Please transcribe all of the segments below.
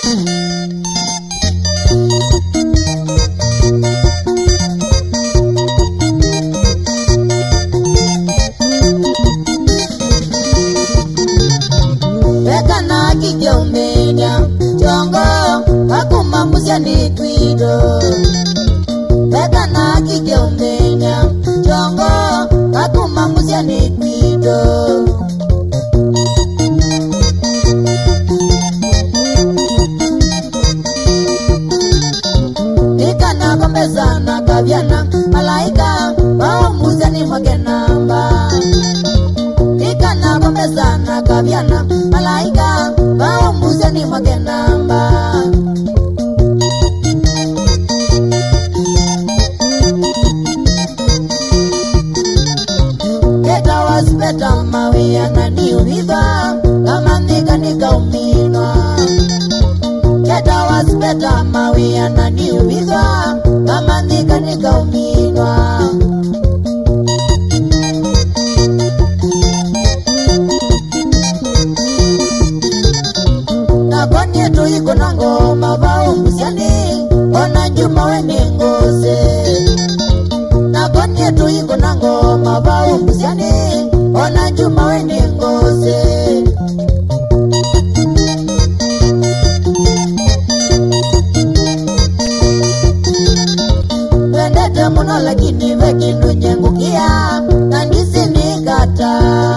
Bekana kijaumenya chongo akumambusia ni twido. Bekana kijaumenya chongo akumambusia ni twido. Ikana kombezana kavyana malaika waumuza ni mwagenamba. Ikana kombezana kavyana malaika waumuza ni mwagenamba. Keta waspeta mawia na ni umiva kama nika uminwa. Keta waspeta mawia na ni umiva kama nika uminwa. Na konye tu iko na ngoma bao msiani ona juma wene ngoze. Na konye tu iko na ngoma bao msiani ona juma wene ngoze. Wendete muno lakini vekinu nyengukia nandisi nikata.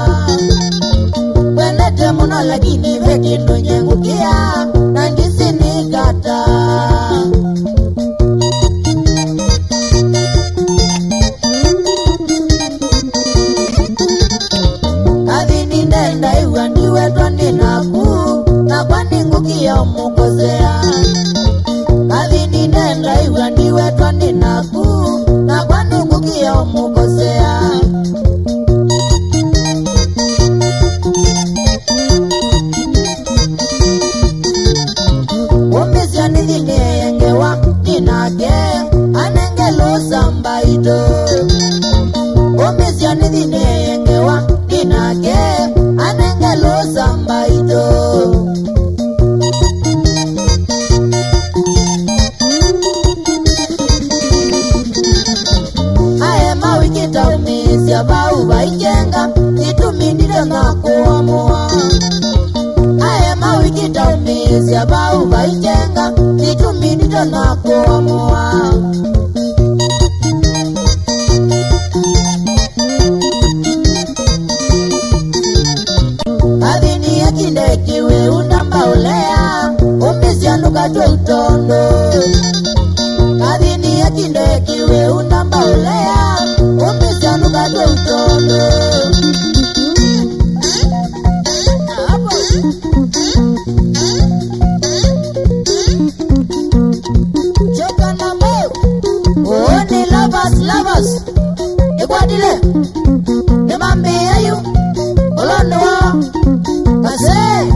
Wendete muno lakini vekinu nyengukia nandisi nikata. Adhini nenda iwa niwe twani naku na kwani ngukia umukosea. Adhini nenda iwa niwe twani naku na kwani ngukia umukosea. Umizia nidhine yengewa ninake anengelo sambaito. Umizia nidhine yengewa ninake anengelo sambaito. Ae mawikita umizia bau baijenga itumindire ngakuamua. Ae mawikita umizia bau baijenga itumindire ngakuamua. Adhini ya kindekiwe unamba ulea umizia nukatwe utondo. Adhini ya kindekiwe unamba ulea umizia nukatwe utondo. Choka na mo oni lovers ikwadile nimambe ayu olondo wa kase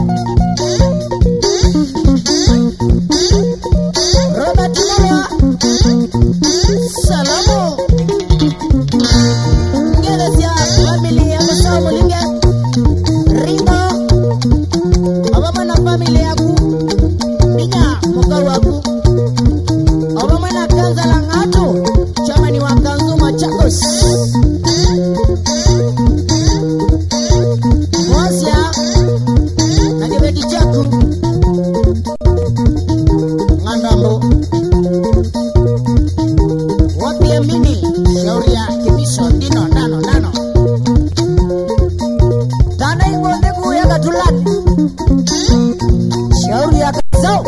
Robert Lua salamu ngeresia familia masamu linge Ringo abama na familia yaku ninya mukau waku abama na kanza langatu chamani wa kanzu Machakos. Mwasia na kibeki chaku ngandambo wapia mini shauri ya kimisho dino nano tana ingo ndeku ya katulani shauri ya kazao.